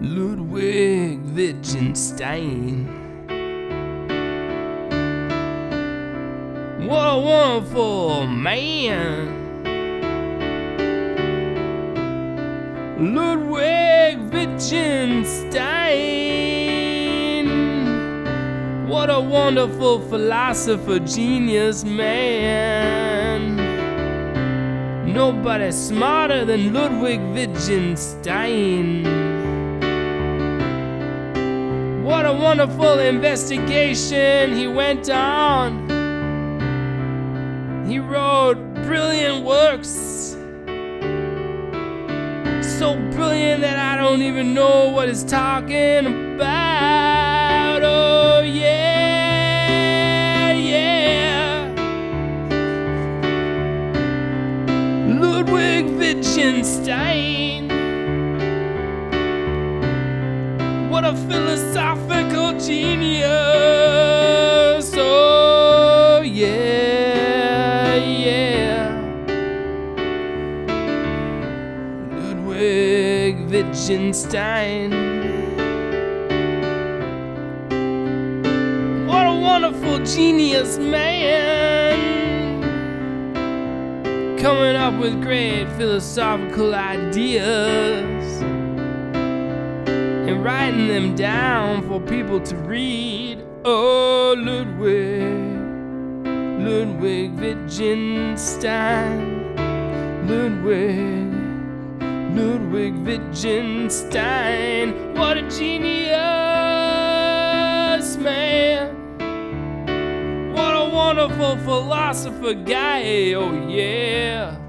Ludwig Wittgenstein. What a wonderful man. Ludwig Wittgenstein. What a wonderful philosopher, genius man. Nobody smarter than Ludwig Wittgenstein. What a wonderful investigation he went on. He wrote brilliant works, so brilliant that I don't even know what he's talking about. Oh yeah, yeah. Ludwig Wittgenstein. What a philosophical genius. Oh yeah, yeah. Ludwig Wittgenstein. What a wonderful genius man, coming up with great philosophical ideas and writing them down for people to read. Oh, Ludwig Wittgenstein. Ludwig Wittgenstein. What a genius man. What a wonderful philosopher guy. Oh yeah.